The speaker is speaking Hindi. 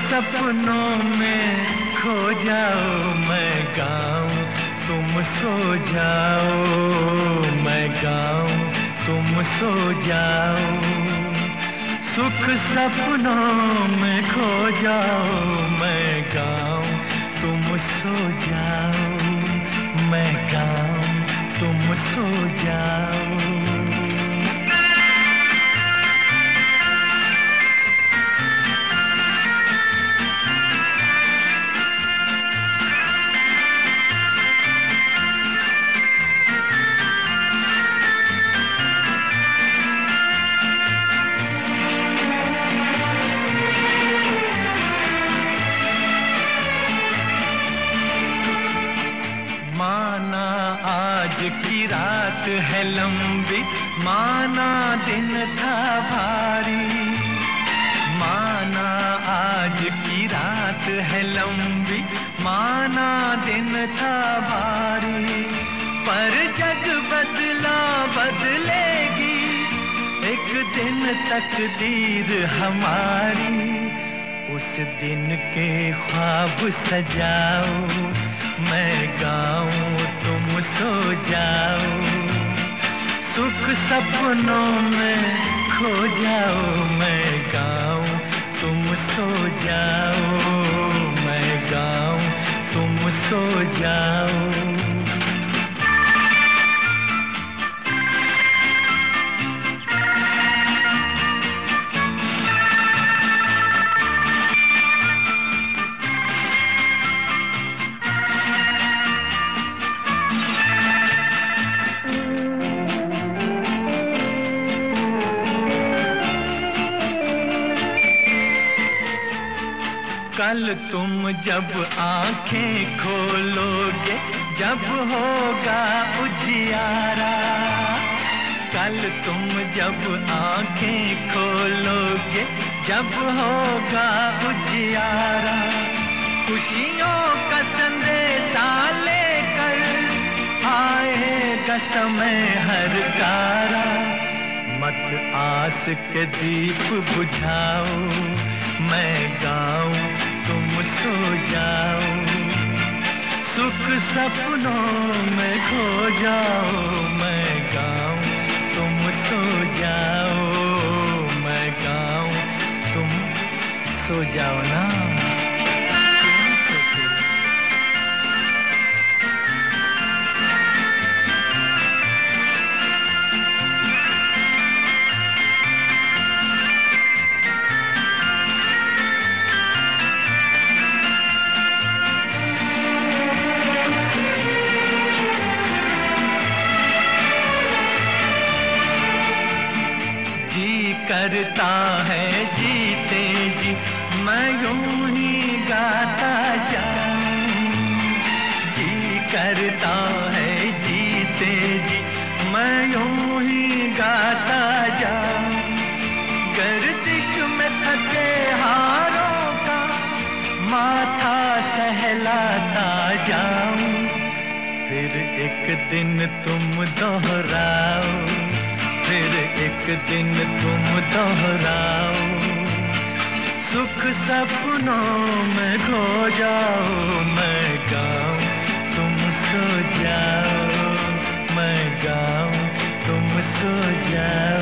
सपनों में खो जाओ, मैं गाऊं तुम सो जाओ, मैं गाऊं तुम सो जाओ। सुख सपनों में खो जाओ, मैं गाऊं तुम सो जाओ, मैं गाऊं तुम सो जाओ। माना आज की रात है लंबी, माना दिन था भारी। माना आज की रात है लंबी, माना दिन था भारी। पर जग बदला बदलेगी एक दिन तकदीर हमारी। उस दिन के ख्वाब सजाओ, मैं गाऊं तुम सो जाओ। सुख सपनों में खो जाओ, मैं गाऊं तुम सो जाओ, मैं गाऊं तुम सो जाओ। कल तुम जब आंखें खोलोगे, जब होगा उजियारा। कल तुम जब आंखें खोलोगे, जब होगा उजियारा। खुशियों का संदेशा लेकर आएगा समय हर कारा। मत आस के दीप बुझाओ, मैं गाऊं तुम सो जाओ। सुख सपनों में खो जाओ, मैं गाऊं तुम सो जाओ, मैं गाऊं तुम सो जाओ ना। करता है जीते जी मैं यूं ही गाता जाऊं। जी करता है जीते जी मैं यूं ही गाता जाऊं। गर्दिश में थके हारों का माथा सहलाता जाऊं। फिर एक दिन तुम दोहराओ, फिर एक दिन तुम दोहराओ। सुख सपनों में खो जाओ, मैं गाऊं तुम सो जाओ, मैं गाऊं तुम सो जाओ।